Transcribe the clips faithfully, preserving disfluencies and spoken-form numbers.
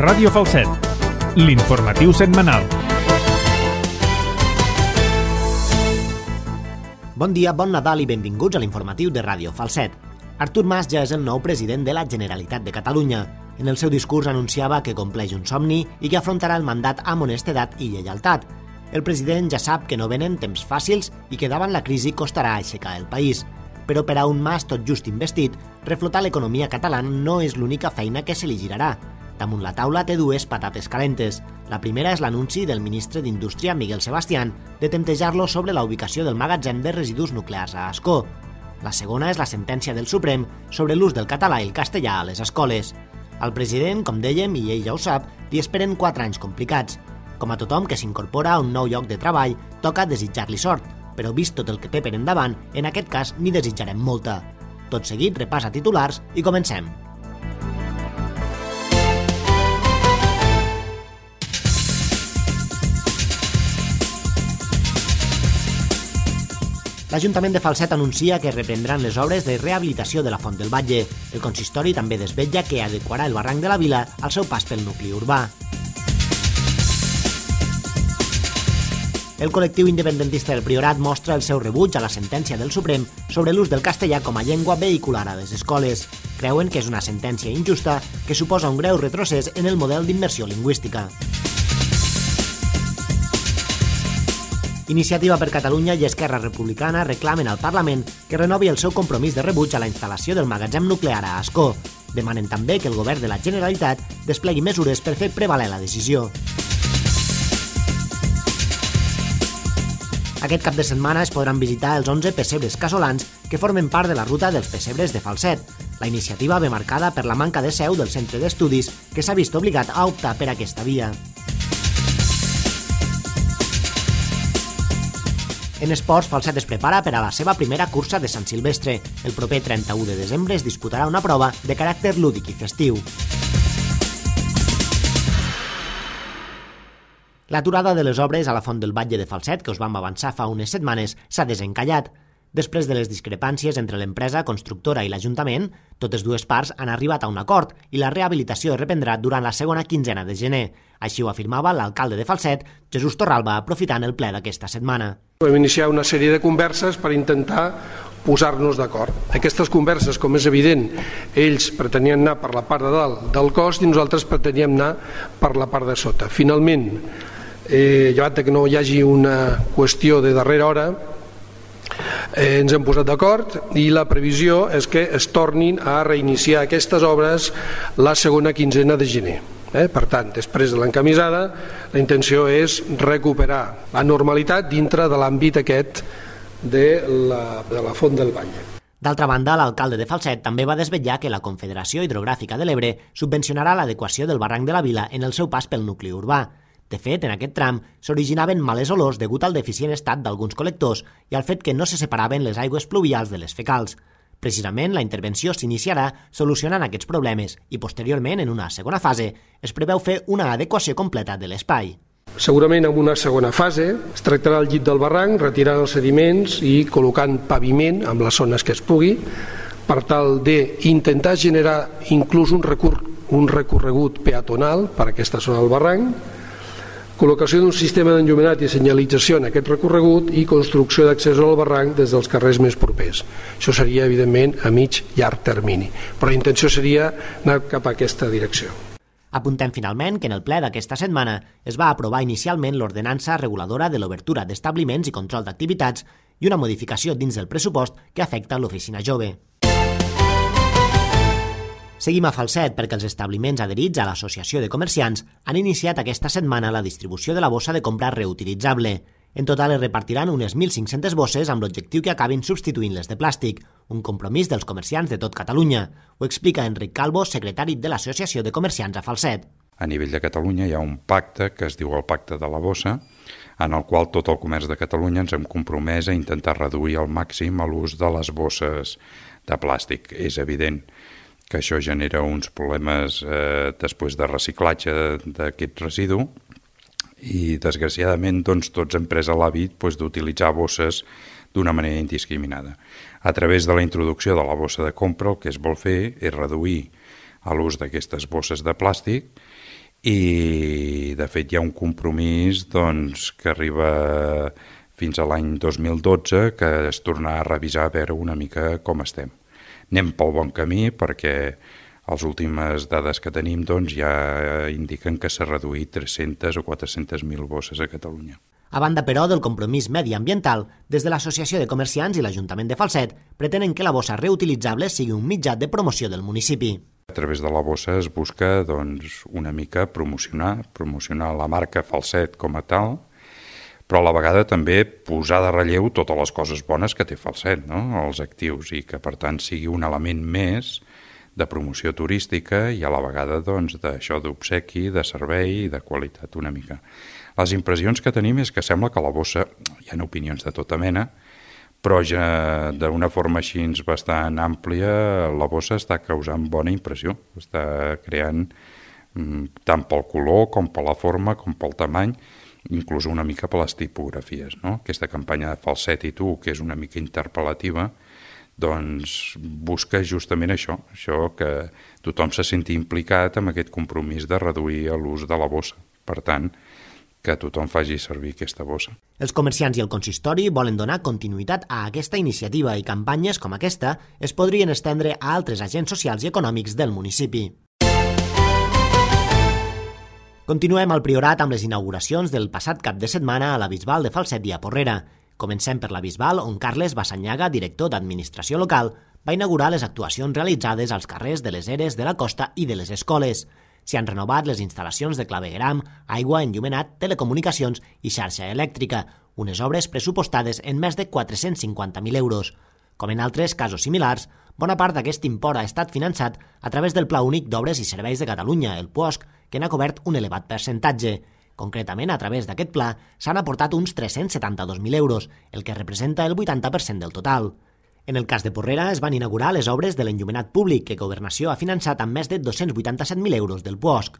Ràdio Falset, l'informatiu setmanal. Bon dia, bon Nadal i benvinguts a l'informatiu de Ràdio Falset. Artur Mas ja és el nou president de la Generalitat de Catalunya. En el seu discurs anunciava que compleix un somni i que afrontarà el mandat amb honestedat i lleialtat. El president ja sap que no venen temps fàcils i que davant la crisi costarà aixecar el país. Però per a un Mas tot just investit, reflotar l'economia catalana no és l'única feina que se li girarà. Damunt la taula té dues patates calentes. La primera és l'anunci del ministre d'Indústria, Miguel Sebastián, de temptejar-lo sobre la ubicació del magatzem de residus nuclears a Ascó. La segona és la sentència del Suprem sobre l'ús del català i el castellà a les escoles. Al president, com dèiem, i ell ja ho sap, li esperen quatre anys complicats. Com a tothom que s'incorpora a un nou lloc de treball, toca desitjar-li sort, però vist tot el que té per endavant, en aquest cas n'hi desitjarem molta. Tot seguit, repàs a titulars i comencem. L'Ajuntament de Falset anuncia que reprendran les obres de rehabilitació de la Font del Batlle. El consistori també desvetlla que adequarà el barranc de la vila al seu pas pel nucli urbà. El col·lectiu independentista del Priorat mostra el seu rebuig a la sentència del Suprem sobre l'ús del castellà com a llengua vehicular a les escoles. Creuen que és una sentència injusta que suposa un greu retrocés en el model d'immersió lingüística. Iniciativa per Catalunya i Esquerra Republicana reclamen al Parlament que renovi el seu compromís de rebuig a la instal·lació del magatzem nuclear a Ascó. Demanen també que el govern de la Generalitat desplegui mesures per fer prevaler la decisió. Aquest cap de setmana es podran visitar els onze pessebres casolans que formen part de la ruta dels pessebres de Falset. La iniciativa ve marcada per la manca de seu del centre d'estudis que s'ha vist obligat a optar per aquesta via. En esports, Falset es prepara per a la seva primera cursa de Sant Silvestre. El proper trenta-u de desembre es disputarà una prova de caràcter lúdic i festiu. L'aturada de les obres a la Font del Batlle de Falset, que us vam avançar fa unes setmanes, s'ha desencallat. Després de les discrepàncies entre l'empresa constructora i l'Ajuntament, totes dues parts han arribat a un acord i la rehabilitació es reprendrà durant la segona quinzena de gener. Així ho afirmava l'alcalde de Falset, Jesús Torralba, aprofitant el ple d'aquesta setmana. Vam iniciar una sèrie de converses per intentar posar-nos d'acord. Aquestes converses, com és evident, ells pretenien anar per la part de dalt del cost i nosaltres preteníem anar per la part de sota. Finalment, eh, llevat que no hi hagi una qüestió de darrera hora, eh, ens hem posat d'acord i la previsió és que es tornin a reiniciar aquestes obres la segona quinzena de gener. Eh? Per tant, després de l'encamisada, la intenció és recuperar la normalitat dintre de l'àmbit aquest de la, de la Font del Batlle. D'altra banda, l'alcalde de Falset també va desvetllar que la Confederació Hidrogràfica de l'Ebre subvencionarà l'adequació del barranc de la vila en el seu pas pel nucli urbà. De fet, en aquest tram s'originaven males olors degut al deficient estat d'alguns col·lectors i al fet que no se separaven les aigües pluvials de les fecals. Precisament, la intervenció s'iniciarà solucionant aquests problemes i, posteriorment, en una segona fase, es preveu fer una adequació completa de l'espai. Segurament en una segona fase es tractarà el llit del barranc, retirant els sediments i col·locant paviment en les zones que es pugui, per tal d'intentar generar inclús un, recur, un recorregut peatonal per a aquesta zona del barranc, col·locació d'un sistema d'enllumenat i senyalització en aquest recorregut i construcció d'accés al barranc des dels carrers més propers. Això seria, evidentment, a mig llarg termini, però la intenció seria anar cap a aquesta direcció. Apuntem finalment que en el ple d'aquesta setmana es va aprovar inicialment l'ordenança reguladora de l'obertura d'establiments i control d'activitats i una modificació dins del pressupost que afecta l'oficina jove. Seguim a Falset perquè els establiments adherits a l'Associació de Comerciants han iniciat aquesta setmana la distribució de la bossa de compra reutilitzable. En total es repartiran unes mil cinc-centes bosses amb l'objectiu que acabin substituint les de plàstic, un compromís dels comerciants de tot Catalunya. Ho explica Enric Calvo, secretari de l'Associació de Comerciants a Falset. A nivell de Catalunya hi ha un pacte que es diu el Pacte de la Bossa, en el qual tot el comerç de Catalunya ens hem compromès a intentar reduir al màxim l'ús de les bosses de plàstic. És evident que això genera uns problemes eh, després de reciclatge d'aquest residu i, desgraciadament, doncs, tots hem pres l'hàbit doncs, d'utilitzar bosses d'una manera indiscriminada. A través de la introducció de la bossa de compra, el que es vol fer és reduir l'ús d'aquestes bosses de plàstic i de fet hi ha un compromís doncs, que arriba fins a l'any dos mil dotze, que es torna a revisar a veure una mica com estem. Anem pel bon camí perquè les últimes dades que tenim doncs, ja indiquen que s'ha reduït tres-centes o quatre-centes mil bosses a Catalunya. A banda, però, del compromís mediambiental, des de l'Associació de Comerciants i l'Ajuntament de Falset pretenen que la bossa reutilitzable sigui un mitjà de promoció del municipi. A través de la bossa es busca doncs, una mica promocionar, promocionar la marca Falset com a tal, però a la vegada també posar de relleu totes les coses bones que té Falset, no? Els actius, i que per tant sigui un element més de promoció turística i a la vegada doncs, d'això d'obsequi, de servei i de qualitat una mica. Les impressions que tenim és que sembla que la bossa, hi ha opinions de tota mena, però ja d'una forma així bastant àmplia la bossa està causant bona impressió, està creant tant pel color com per la forma com pel tamany, inclús una mica per les tipografies, no? Aquesta campanya de Falset i tu, que és una mica interpel·lativa, doncs busca justament això, això que tothom se senti implicat amb aquest compromís de reduir l'ús de la bossa. Per tant, que tothom faci servir aquesta bossa. Els comerciants i el consistori volen donar continuïtat a aquesta iniciativa i campanyes com aquesta es podrien estendre a altres agents socials i econòmics del municipi. Continuem al Priorat amb les inauguracions del passat cap de setmana a la Bisbal de Falset i a Porrera. Comencem per la Bisbal, on Carles Bassanyaga, director d'Administració Local, va inaugurar les actuacions realitzades als carrers de les Eres, de la Costa i de les Escoles. S'hi han renovat les instal·lacions de clavegueram, aigua, enllumenat, telecomunicacions i xarxa elèctrica, unes obres pressupostades en més de quatre-cents cinquanta mil euros. Com en altres casos similars, bona part d'aquest import ha estat finançat a través del Pla Únic d'Obres i Serveis de Catalunya, el P U O S C, que n'ha cobert un elevat percentatge. Concretament, a través d'aquest pla s'han aportat uns tres-cents setanta-dos mil euros, el que representa el vuitanta per cent del total. En el cas de Porrera es van inaugurar les obres de l'enllumenat públic que Governació ha finançat amb més de dos-cents vuitanta-set mil euros del P U O S C.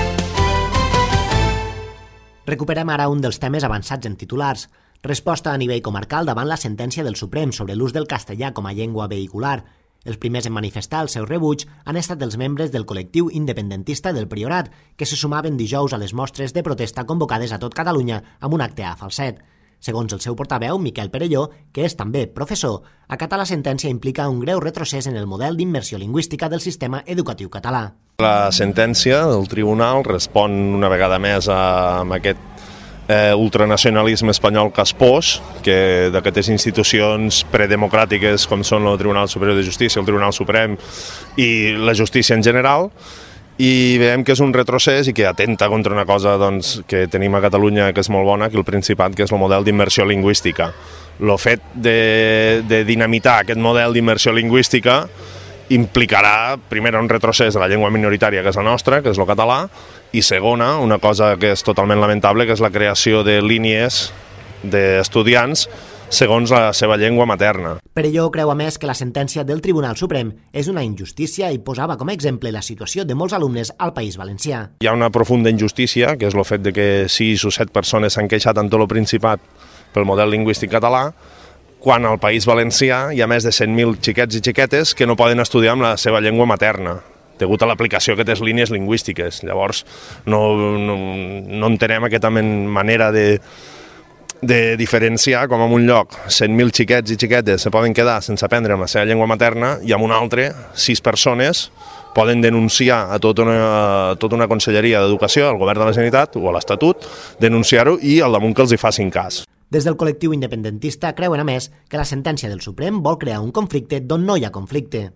Recuperem ara un dels temes avançats en titulars. Resposta a nivell comarcal davant la sentència del Suprem sobre l'ús del castellà com a llengua vehicular. Els primers en manifestar el seu rebuig han estat els membres del col·lectiu independentista del Priorat, que se sumaven dijous a les mostres de protesta convocades a tot Catalunya amb un acte a Falset. Segons el seu portaveu, Miquel Perelló, que és també professor, acatar la sentència implica un greu retrocés en el model d'immersió lingüística del sistema educatiu català. La sentència del tribunal respon una vegada més a aquest eh, ultranacionalisme espanyol caspós, que d'aquestes institucions predemocràtiques com són el Tribunal Superior de Justícia, el Tribunal Suprem i la justícia en general, i veiem que és un retrocés i que atenta contra una cosa doncs, que tenim a Catalunya que és molt bona, que el Principat, que és el model d'immersió lingüística. El fet de, de dinamitar aquest model d'immersió lingüística implicarà, primera, un retrocés de la llengua minoritària, que és la nostra, que és el català, i segona, una cosa que és totalment lamentable, que és la creació de línies d'estudiants segons la seva llengua materna. Perelló creu a més que la sentència del Tribunal Suprem és una injustícia i posava com a exemple la situació de molts alumnes al País Valencià. Hi ha una profunda injustícia, que és el fet de que sis o set persones s'han queixat en tot el Principat pel model lingüístic català, quan al País Valencià hi ha més de cent mil xiquets i xiquetes que no poden estudiar amb la seva llengua materna, degut a l'aplicació d'aquestes línies lingüístiques. Llavors, no, no, no entenem aquesta manera de de diferenciar com en un lloc cent mil xiquets i xiquetes se poden quedar sense aprendre amb la seva llengua materna i en un altre sis persones poden denunciar a tota una, a tota una conselleria d'Educació, al Govern de la Generalitat o a l'Estatut, denunciar-ho i al damunt que els hi facin cas. Des del col·lectiu independentista creuen a més que la sentència del Suprem vol crear un conflicte d'on no hi ha conflicte.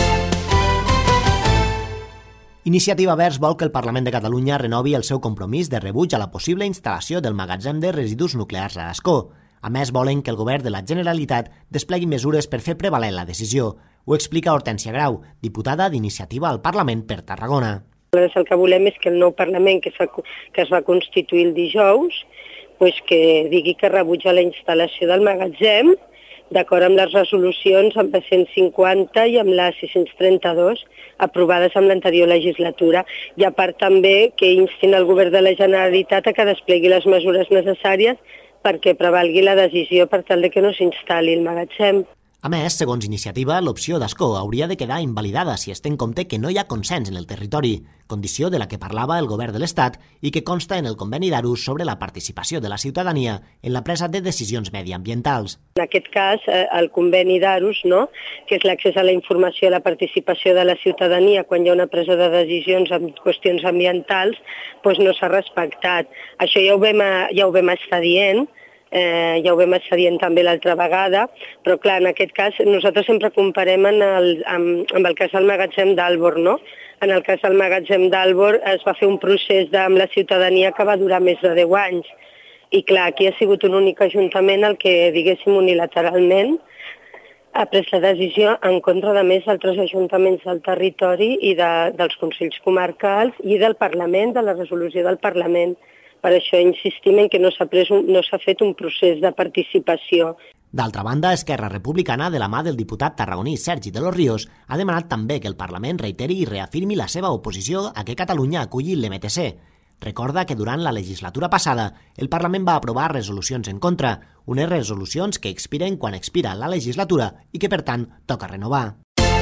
Iniciativa Verds vol que el Parlament de Catalunya renovi el seu compromís de rebuig a la possible instal·lació del magatzem de residus nuclears a Ascó. A més, volen que el govern de la Generalitat desplegui mesures per fer prevaler la decisió. Ho explica Hortènsia Grau, diputada d'Iniciativa al Parlament per Tarragona. El que volem és que el nou Parlament que es va, que es va constituir el dijous pues que digui que rebutja la instal·lació del magatzem d'acord amb les resolucions amb la cent cinquanta i amb la sis-cents trenta-dos aprovades amb l'anterior legislatura, i a part també que instin el govern de la Generalitat a que desplegui les mesures necessàries perquè prevalgui la decisió per tal de que no s'instal·li el magatzem. A més, segons Iniciativa, l'opció d'Ascó hauria de quedar invalidada si es té en compte que no hi ha consens en el territori, condició de la que parlava el govern de l'Estat i que consta en el conveni d'Arhus sobre la participació de la ciutadania en la presa de decisions mediambientals. En aquest cas, el conveni d'Arhus, no? Que és l'accés a la informació i la participació de la ciutadania quan hi ha una presa de decisions en qüestions ambientals, doncs no s'ha respectat. Això ja ho vam, ja ho vam estar dient, Eh, ja ho vam estar dient també l'altra vegada, però clar, en aquest cas nosaltres sempre comparem en el, amb, amb el cas del magatzem d'Àlbor, no? En el cas del magatzem d'Àlbor es va fer un procés de, amb la ciutadania que va durar més de deu anys. I clar, aquí ha sigut un únic ajuntament el que, diguéssim, unilateralment ha pres la decisió en contra de més d'altres ajuntaments del territori i de, dels consells comarcals i del Parlament, de la resolució del Parlament. Per això insistim en que no s'ha pres un, no s'ha fet un procés de participació. D'altra banda, Esquerra Republicana, de la mà del diputat tarragoní Sergi de los Ríos, ha demanat també que el Parlament reiteri i reafirmi la seva oposició a que Catalunya aculli l'M T C. Recorda que durant la legislatura passada el Parlament va aprovar resolucions en contra, unes resolucions que expiren quan expira la legislatura i que, per tant, toca renovar.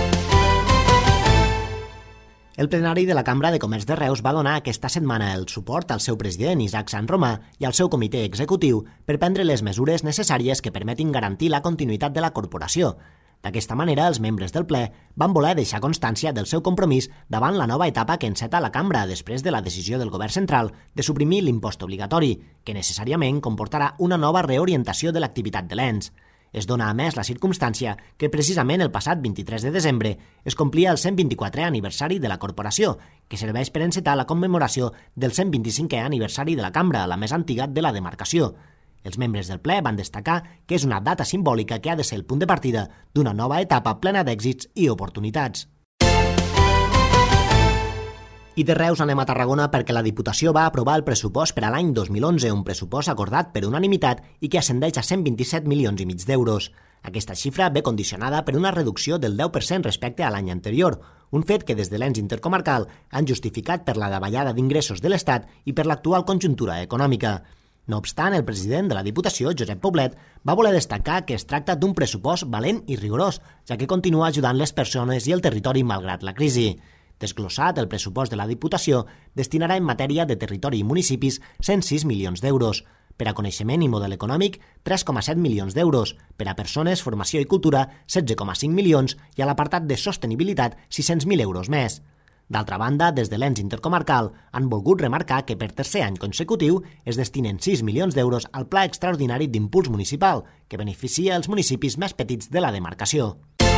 El plenari de la Cambra de Comerç de Reus va donar aquesta setmana el suport al seu president, Isaac Sanromà, i al seu comitè executiu per prendre les mesures necessàries que permetin garantir la continuïtat de la corporació. D'aquesta manera, els membres del ple van voler deixar constància del seu compromís davant la nova etapa que enceta la cambra després de la decisió del govern central de suprimir l'impost obligatori, que necessàriament comportarà una nova reorientació de l'activitat de l'ens. Es dona a més la circumstància que precisament el passat vint-i-tres de desembre es complia el cent vint-i-quatrè aniversari de la corporació, que serveix per encetar la commemoració del cent vint-i-cinquè aniversari de la cambra, la més antiga de la demarcació. Els membres del ple van destacar que és una data simbòlica que ha de ser el punt de partida d'una nova etapa plena d'èxits i oportunitats. I de Reus anem a Tarragona perquè la Diputació va aprovar el pressupost per a l'any dos mil onze, un pressupost acordat per unanimitat i que ascendeix a cent vint-i-set milions i mig d'euros. Aquesta xifra ve condicionada per una reducció del deu per cent respecte a l'any anterior, un fet que des de l'ens intercomarcal han justificat per la davallada d'ingressos de l'Estat i per l'actual conjuntura econòmica. No obstant, el president de la Diputació, Josep Poblet, va voler destacar que es tracta d'un pressupost valent i rigorós, ja que continua ajudant les persones i el territori malgrat la crisi. Desglossat, el pressupost de la Diputació destinarà en matèria de territori i municipis cent sis milions d'euros, per a coneixement i model econòmic tres coma set milions d'euros, per a persones, formació i cultura setze coma cinc milions i a l'apartat de sostenibilitat sis cents mil euros més. D'altra banda, des de l'ens intercomarcal han volgut remarcar que per tercer any consecutiu es destinen sis milions d'euros al Pla Extraordinari d'Impuls Municipal, que beneficia els municipis més petits de la demarcació.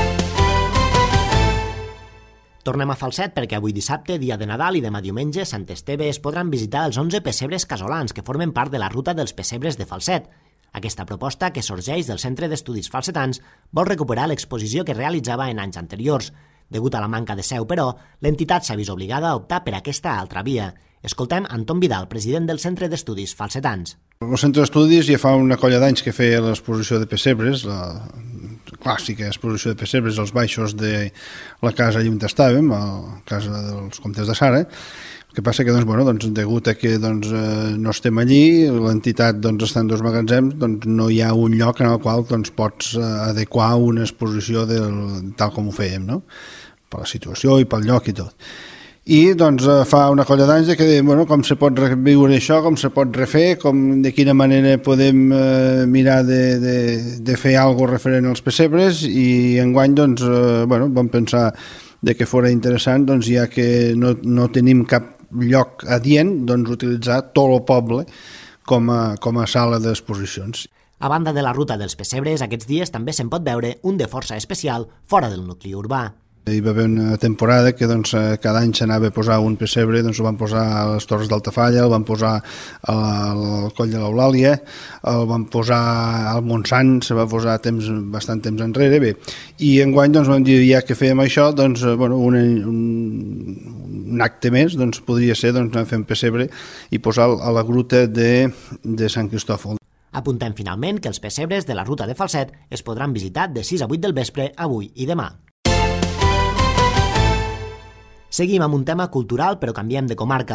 Tornem a Falset perquè avui dissabte, dia de Nadal, i demà diumenge, Sant Esteve, es podran visitar els onze pessebres casolans que formen part de la ruta dels pessebres de Falset. Aquesta proposta, que sorgeix del Centre d'Estudis Falsetans, vol recuperar l'exposició que realitzava en anys anteriors. Degut a la manca de seu, però, l'entitat s'ha vist obligada a optar per aquesta altra via. Escoltem Anton Vidal, president del Centre d'Estudis Falsetans. El Centre d'Estudis ja fa una colla d'anys que feia l'exposició de pessebres, la clàssica exposició de pessebres als baixos de la casa allà on estàvem, a la casa dels comtes de Sara. El que passa que, doncs, bueno, doncs, degut a que doncs, eh, no estem allí, l'entitat doncs, està en dos magatzems, doncs, no hi ha un lloc en el qual doncs, pots adequar una exposició del, tal com ho fèiem, no? Per la situació i pel lloc i tot. I doncs fa una colla d'anys que deien, bueno, com se pot reviure això, com se pot refer, com, de quina manera podem eh, mirar de, de, de fer alguna cosa referent als pessebres, i enguany doncs, eh, bueno, vam pensar de que fora interessant, doncs, ja que no, no tenim cap lloc adient, doncs, utilitzar tot el poble com a, com a sala d'exposicions. A banda de la ruta dels pessebres, aquests dies també se'n pot veure un de força especial fora del nucli urbà. Hi va haver una temporada que doncs, cada any s'anava a posar un pessebre, doncs ho van posar a les Torres d'Altafalla, el van posar al Coll de l'Eulàlia, el van posar al Montsant, se va posar temps, bastant temps enrere, bé. I enguany doncs, vam dir, ja que fèiem això, doncs, bueno, un, un, un acte més doncs, podria ser doncs, anar fent pessebre i posar a la gruta de, de Sant Cristòfol. Apuntem finalment que els pessebres de la ruta de Falset es podran visitar de sis a vuit del vespre avui i demà. Seguim amb un tema cultural, però canviem de comarca.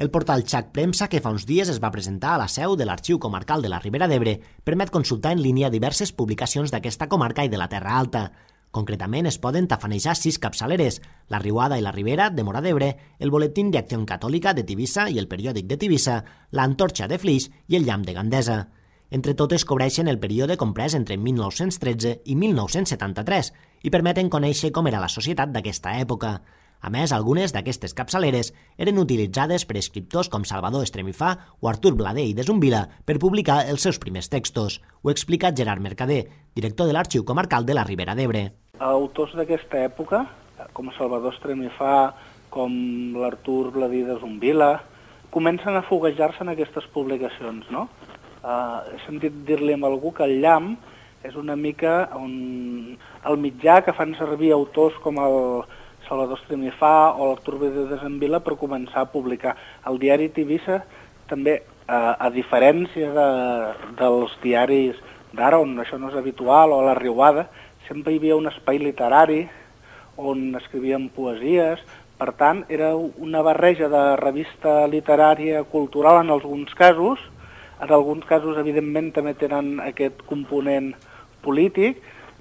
El portal Xac Premsa, que fa uns dies es va presentar a la seu de l'Arxiu Comarcal de la Ribera d'Ebre, permet consultar en línia diverses publicacions d'aquesta comarca i de la Terra Alta. Concretament, es poden tafanejar sis capçaleres, La Riuada i la Ribera, de Móra d'Ebre, el Boletín de Acción Católica de Tivissa i el Periòdic de Tivissa, l'Antorxa de Flix i el Llamp de Gandesa. Entre totes cobreixen el període comprès entre mil nou-cents tretze i mil nou-cents setanta-tres i permeten conèixer com era la societat d'aquesta època. A més, algunes d'aquestes capçaleres eren utilitzades per escriptors com Salvador Estremifà o Artur Bladé de Zumbila per publicar els seus primers textos. Ho explica Gerard Mercader, director de l'Arxiu Comarcal de la Ribera d'Ebre. Autors d'aquesta època, com Salvador Estremifà, com l'Artur Bladé de Zumbila, comencen a foguejar-se en aquestes publicacions, no? Uh, he sentit dir-li a algú que el llamp és una mica un... el mitjà que fan servir autors com el Salvador Estremifà o l'Artur Bladé de Zumbila per començar a publicar. El diari Tivissa també, uh, a diferència de, dels diaris d'ara, on això no és habitual, o a la Riuada, sempre hi havia un espai literari on escrivien poesies. Per tant, era una barreja de revista literària cultural en alguns casos. En alguns casos, evidentment, també tenen aquest component polític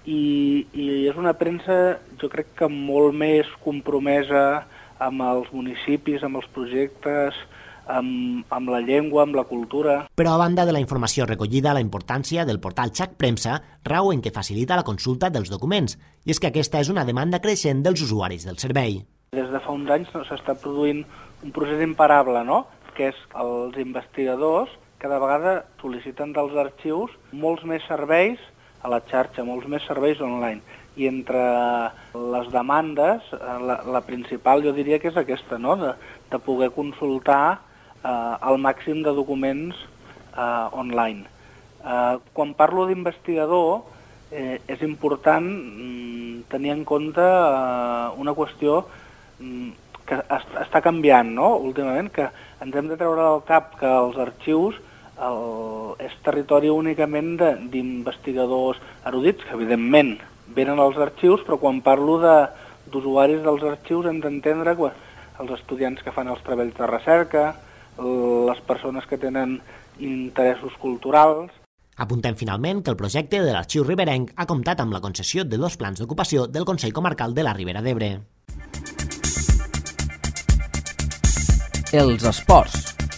i, i és una premsa, jo crec que molt més compromesa amb els municipis, amb els projectes, amb, amb la llengua, amb la cultura. Però a banda de la informació recollida, la importància del portal Xac Premsa rau en que facilita la consulta dels documents, i és que aquesta és una demanda creixent dels usuaris del servei. Des de fa uns anys no, s'està produint un procés imparable, no?, que és els investigadors cada vegada sol·liciten dels arxius molts més serveis a la xarxa, molts més serveis online. I entre les demandes, la, la principal jo diria que és aquesta, no?, de, de poder consultar eh, el màxim de documents eh, online. Eh, quan parlo d'investigador, eh, és important mm, tenir en compte eh, una qüestió mm, que est està canviant, no?, últimament, que ens hem de treure del cap que els arxius el, és territori únicament d'investigadors erudits, que evidentment venen als arxius, però quan parlo d'usuaris de, dels arxius hem d'entendre que els estudiants que fan els treballs de recerca, les persones que tenen interessos culturals. Apuntem finalment que el projecte de l'Arxiu Riberenc ha comptat amb la concessió de dos plans d'ocupació del Consell Comarcal de la Ribera d'Ebre. Els esports.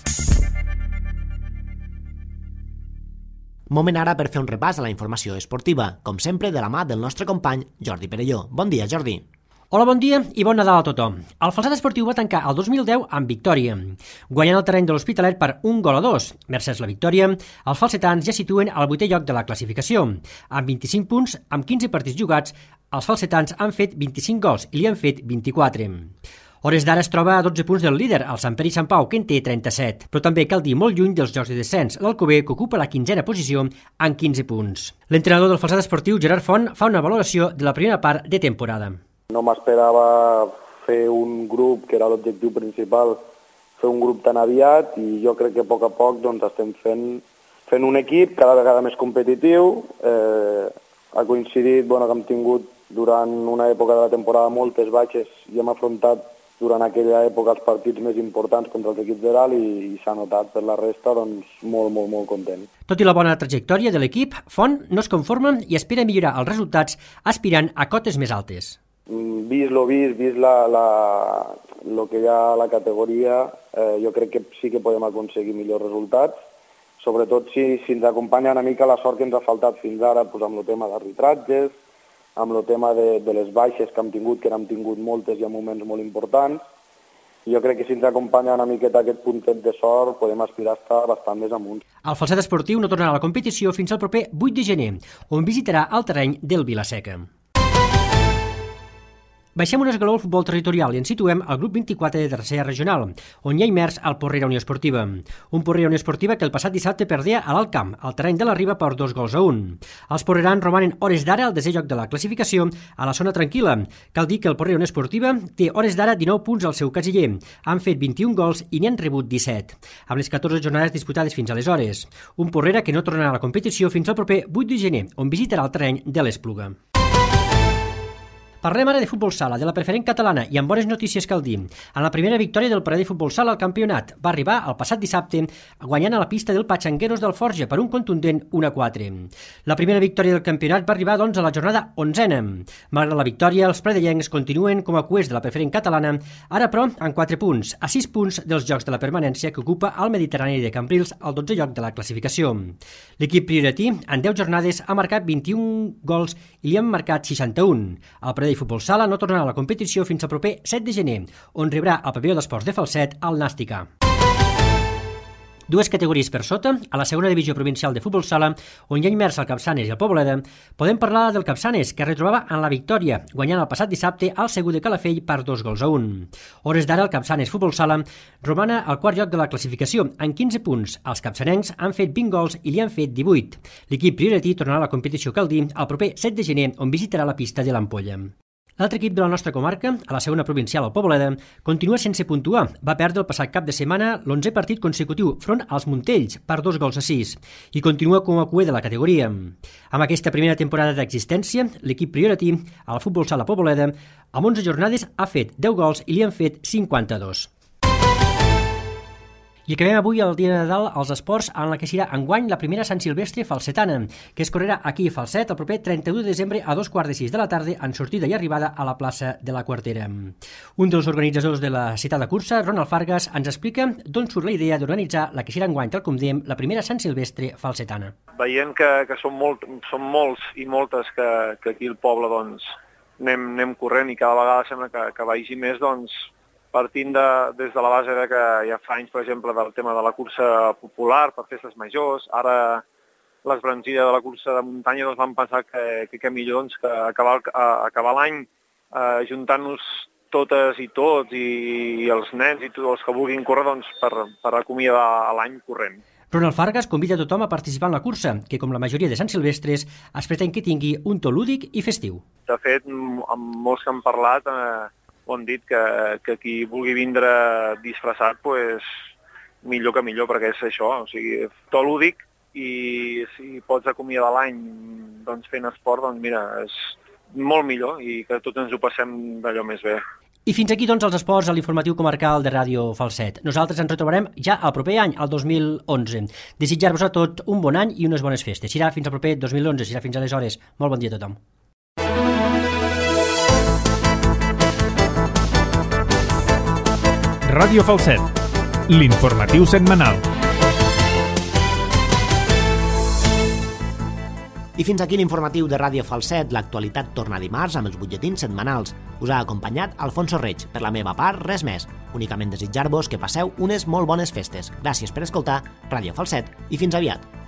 Moment ara per fer un repàs a la informació esportiva, com sempre de la mà del nostre company Jordi Perelló. Bon dia, Jordi. Hola, bon dia i bon Nadal a tothom. El Falset Esportiu va tancar el dos mil deu amb victòria, guanyant el terreny de l'Hospitalet per un gol a dos. Mercès la victòria, els falsetans ja situen al vuitè lloc de la classificació. Amb vint-i-cinc punts, amb quinze partits jugats, els falsetans han fet vint-i-cinc gols i li han fet vint-i-quatre. Hores d'ara es troba a dotze punts del líder, el Sant Pere i Sant Pau, que en té trenta-set. Però també cal dir molt lluny dels jocs de descens, l'Alcover, que ocupa la quinzena posició amb quinze punts. L'entrenador del Falset Esportiu, Gerard Font, fa una valoració de la primera part de temporada. No m'esperava fer un grup, que era l'objectiu principal, fer un grup tan aviat, i jo crec que a poc a poc doncs, estem fent, fent un equip cada vegada més competitiu. Eh, ha coincidit bueno, que hem tingut durant una època de la temporada moltes baixes i hem afrontat durant aquella època els partits més importants contra els equips de dalt i, i s'ha notat per la resta doncs, molt, molt, molt content. Tot i la bona trajectòria de l'equip, Font no es conforma i espera millorar els resultats aspirant a cotes més altes. Vist lo vist, vist la, la, lo que hi ha a la categoria, eh, jo crec que sí que podem aconseguir millors resultats, sobretot si, si ens acompanya una mica la sort que ens ha faltat fins ara doncs, amb el tema d'arbitratges, amb el tema de, de les baixes que hem tingut, que n'hem tingut moltes i en moments molt importants. Jo crec que si ens acompanya una miqueta aquest puntet de sort, podem aspirar a estar bastant més amunt. El Falset Esportiu no tornarà a la competició fins al proper vuit de gener, on visitarà el terreny del Vila-seca. Baixem un esglaó al futbol territorial i ens situem al grup vint-i-quatre de tercera regional, on hi ha immers el Porrera Unió Esportiva. Un Porrera Unió Esportiva que el passat dissabte perdia a l'Alt Camp, al terreny de la Riba, per dos gols a un. Els porrerans romanen hores d'ara al desè lloc de la classificació a la zona tranquil·la. Cal dir que el Porrera Unió Esportiva té hores d'ara dinou punts al seu casiller. Han fet vint-i-un gols i n'hi han rebut disset, amb les catorze jornades disputades fins aleshores. Un Porrera que no tornarà a la competició fins al proper vuit de gener, on visitarà el terreny de l'Espluga. Parlem ara de futbol sala, de la preferent catalana, i amb bones notícies cal dir. En la primera victòria del Parer de Futbol Sala al campionat va arribar el passat dissabte guanyant a la pista del Patxangueros d'Alforja per un contundent un a quatre. La primera victòria del campionat va arribar doncs a la jornada onzena. Malgrat la victòria, els predellencs continuen com a cuers de la preferent catalana, ara però en quatre punts, a sis punts dels jocs de la permanència que ocupa el Mediterrani de Cambrils al dotzè lloc de la classificació. L'equip priorití en deu jornades ha marcat vint-i-un gols i li han marcat seixanta-un. El Parer de Futbol Sala no tornarà a la competició fins al proper set de gener, on rebrà el pavelló d'esports de Falset al Nàstica. Dues categories per sota, a la segona divisió provincial de futbol sala, on hi ha immers el Capçanes i el Poboleda, podem parlar del Capçanes, que es retrobava en la victòria, guanyant el passat dissabte al Segur de Calafell per dos gols a un. Hores d'ara, el Capçanes Futbol Sala romana al quart lloc de la classificació, amb quinze punts. Els capçanencs han fet vint gols i li han fet divuit. L'equip priorití tornarà a la competició, cal dir, el proper set de gener, on visitarà la pista de l'Ampolla. L'altre equip de la nostra comarca, a la segona provincial, el Poboleda, continua sense puntuar. Va perdre el passat cap de setmana l'onzè partit consecutiu front als Montells per dos gols a sis i continua com a cuer de la categoria. Amb aquesta primera temporada d'existència, l'equip priorití, al futbol sala Poboleda, amb onze jornades ha fet deu gols i li han fet cinquanta-dos. I acabem avui el dia de Nadal als esports en la que serà enguany la primera Sant Silvestre falsetana, que es correrà aquí a Falset el proper trenta-u de desembre a dos quarts de sis de la tarda en sortida i arribada a la plaça de la Quartera. Un dels organitzadors de la citada cursa, Ronald Fargas, ens explica d'on surt la idea d'organitzar la que serà enguany, tal com diem, la primera Sant Silvestre falsetana. Veient que, que són, molt, són molts i moltes que, que aquí al poble doncs, anem, anem corrent i cada vegada sembla que, que vagi més, doncs, partint de, des de la base de que ja fa anys, per exemple, del tema de la cursa popular per festes majors, ara l'esbrancilla de la cursa de muntanya doncs vam pensar que, que, que millor doncs, que acabar, acabar l'any eh, juntant-nos totes i tots i, i els nens i tots els que vulguin córrer doncs, per, per acomiadar l'any corrent. Ronald Fargas convida a tothom a participar en la cursa, que com la majoria de Sant Silvestres es pretén que tingui un to lúdic i festiu. De fet, amb molts que han parlat, eh, ho han dit que, que qui vulgui vindre disfressat, pues, millor que millor, perquè és això, o sigui, to lúdic, i si pots acomiadar l'any doncs, fent esport, doncs mira, és molt millor i que tots ens ho passem d'allò més bé. I fins aquí doncs els esports a l'informatiu comarcal de Ràdio Falset. Nosaltres ens retrobarem ja el proper any, el dos mil onze. Desitjar-vos a tot un bon any i unes bones festes. Serà fins al proper dos mil onze, serà fins aleshores. Molt bon dia a tothom. Ràdio Falset, l'informatiu setmanal. I fins aquí l'informatiu de Ràdio Falset. L'actualitat torna dimarts amb els butlletins setmanals. Us ha acompanyat Alfonso Reig. Per la meva part, res més. Únicament desitjar-vos que passeu unes molt bones festes. Gràcies per escoltar Ràdio Falset i fins aviat.